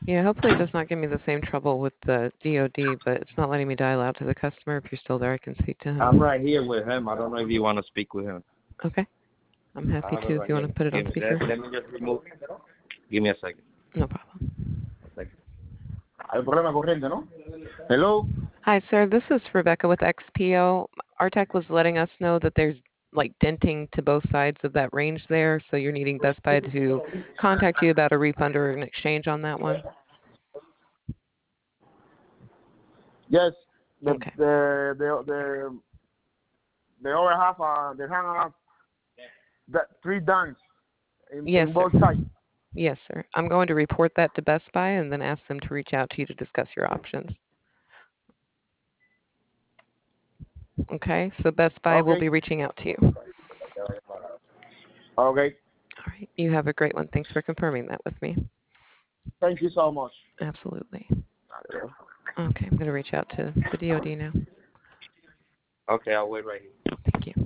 Yeah, hopefully it does not give me the same trouble with the DoD, but it's not letting me dial out to the customer. If you're still there, I can speak to I'm him. right here with him. I don't know if you want to speak with him. Okay, I'm I happy have it to if right you want here. to put it on Give me, speaker. let me just remove. Give me a second. No problem. A second. Hay problema corriente, ¿no? Hello. Hi, sir. This is Rebecca with XPO. Our tech was letting us know that there's like denting to both sides of that range there, so you're needing Best Buy to contact you about a refund or an exchange on that one. Yes. The Okay. the the the the other half. They have the three dance Yes, in sir. both sides. Yes, sir. I'm going to report that to Best Buy and then ask them to reach out to you to discuss your options. Okay, so Best Buy will Okay. be reaching out to you. All Okay. right. You have a great one. Thanks for confirming that with me. Thank you so much. Absolutely. Okay, I'm going to reach out to the DoD now. Okay, I'll wait right here.